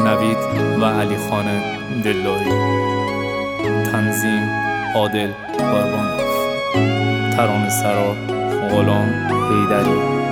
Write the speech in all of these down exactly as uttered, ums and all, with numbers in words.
نوید و علی خان دلداری. تنظیم عادل قربانوف. ترانه سرا غلام حیدری.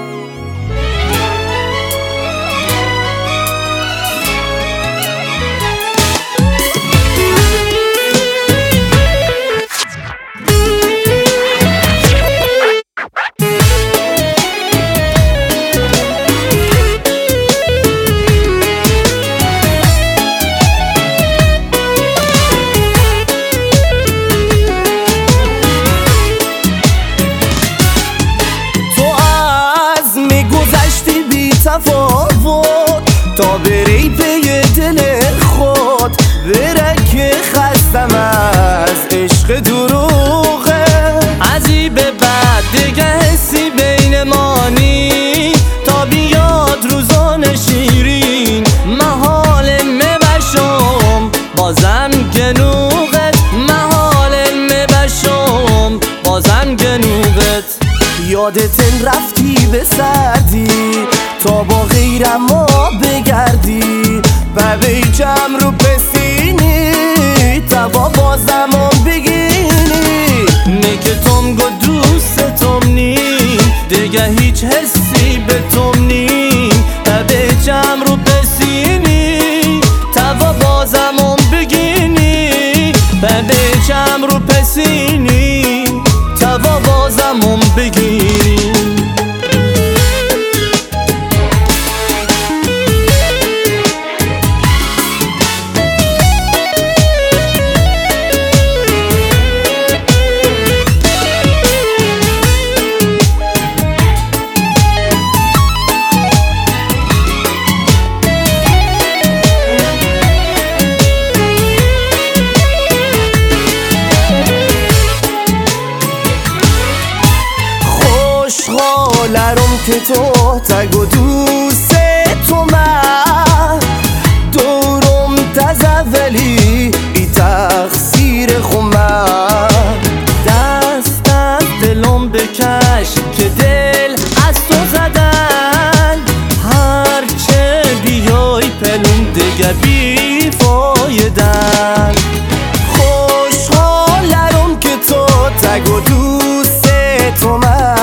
تفاوت تا بری پی دل خود، بره که خستم از عشق دروغه. ازی به بعد دیگه حسی بین ما نی، تا بیاد روزان شیرین محال میبشم بازم گنوغت، محال میبشم بازم گنوغت. یادتن رفتی به سردی تا با غیرم ما بگردی، ببیچم رو پسینی تا با بازم بگینی. میگه تم گو دوستم نی، دیگه هیچ حسی به تم نی، ببیچم رو پسینی تا با بازم بگینی. ببیچم رو پسینی تا با بازم بگینی. خوشحالم که تو تگ و دوست تو من دورم تزولی ای تقصیر خمم. دست از دلم بکش که دل از تو زدن، هرچه بیای پلون دیگه بی فایدن. خوشحالم که تو تگ و دوست تو من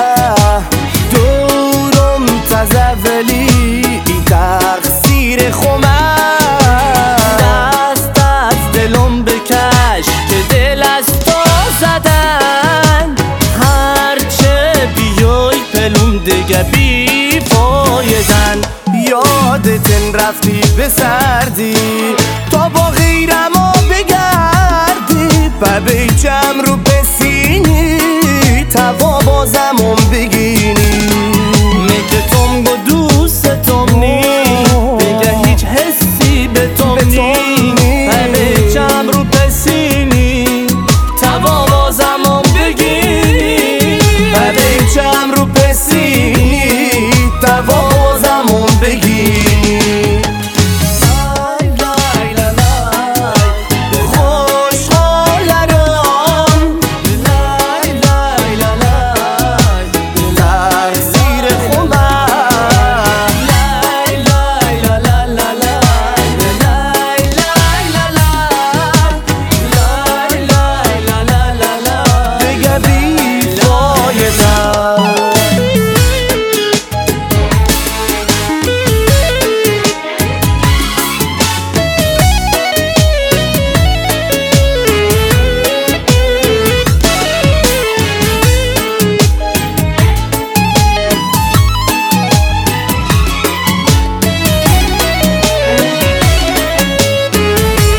تزولی ای تقصیر خمم. دست از دلم بکش که دل از تو زدن، هرچه بیای پلوم دیگه بی پایدن. یادتن رفتی به سردی تا با غیرم بگردی، ببیچم رو بسینی تا با بازم بگینی. میگه تم گو دوستم نی، دیگه هیچ حسی به تم نی، ببیچم رو پسینی تا با بازم بگینی. ببیچم رو پسینی تا با بازم بگینی.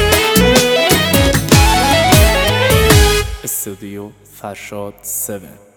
استودیو فرشاد هفت.